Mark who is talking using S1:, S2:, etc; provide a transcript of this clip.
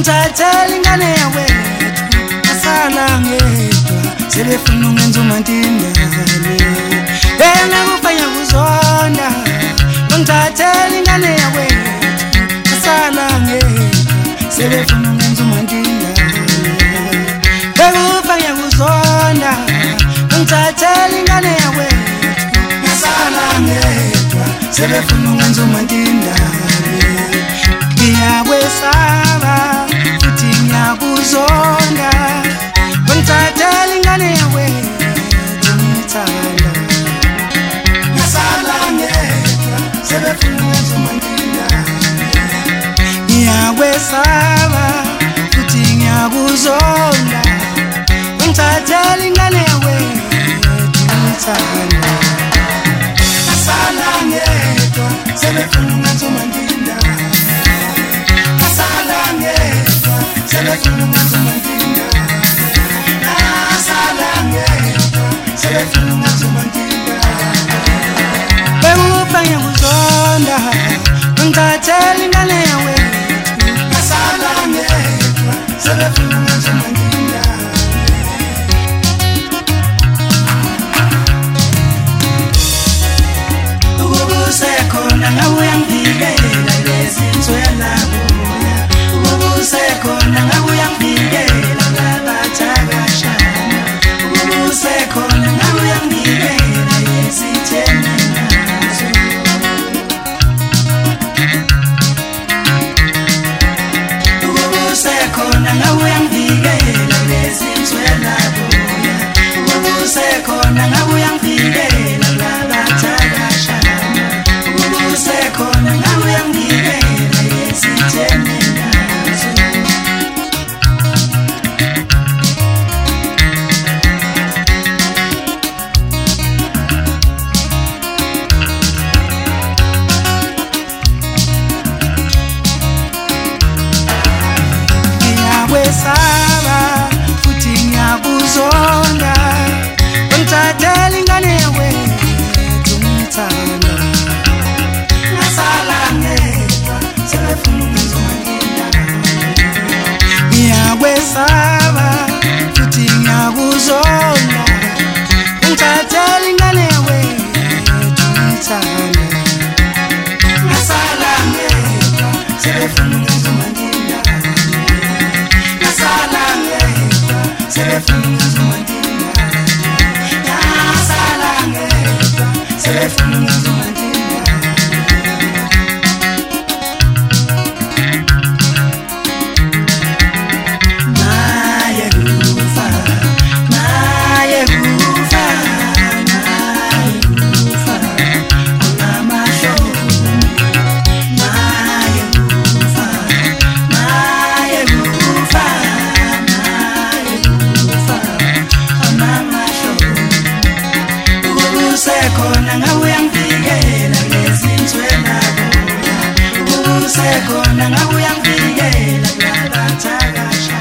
S1: ngithathela ingane yakwethu asala ngedwa sebefuna ungenza umantindane wena kufanya kuzonda ngithathela ingane yakwethu asala ngedwa sebefuna ungenza umantindane bekufanya kuzonda ngithathela ingane yakwethu asala ngedwa sebefuna ungenza umantindane ngiyakwesaba futhi ngiyakuzonda ngithathela ingane yakwethu ngithanda ngasala ngedwa sebefuna ukwenza umantindane ngiyakwesaba futhi ngiyakuzonda ngithathela ingane yakwethu ngithanda ngasala ngedwa sebefuna ukwenza umantindane sebefuna ukwenza umantindane asala ngedwa sebefuna ukwenza umantindane bekufanya kuzonda ngithathela ingane yakwethu asala ngedwa sebefuna ukwenza umantindane ukubusekhona ngabe uyangivikela lezi nswela usekhona ngabe uyangivikela labathakashana usekhona ngabe uyangivikela yesithene nazo usekhona ngabe uyangivikela lezi nswela boya usekhona ngabe uyangivikela labathakashana usekhona ngabe uyangivikela yesithene saba futhi ngiyakuzonda ngithathela ingane yakwethu ngithanda ngasala ngedwa sebefuna ukwenza umantindane ngiyakwesaba futhi ngiyakuzonda ngithathela ingane yakwethu ngithanda ngasala ngedwa sebefuna ukwenza umantindane sebefuna ukwenza umantindane nasala ngedwa sebefuna ukwenza umantindane usekhona ngabe uyangivikela lezi nswela boya usekhona ngabe uyangivikela labathakashana